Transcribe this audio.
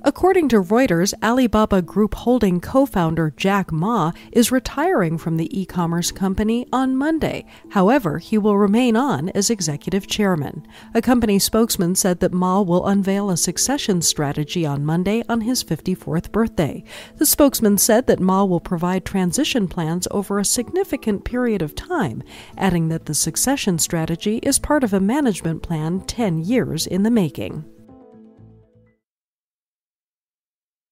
According to Reuters, Alibaba Group Holding co-founder Jack Ma is retiring from the e-commerce company on Monday. However, he will remain on as executive chairman. A company spokesman said that Ma will unveil a succession strategy on Monday on his 54th birthday. The spokesman said that Ma will provide transition plans over a significant period of time, adding that the succession strategy is part of a management plan 10 years in the making.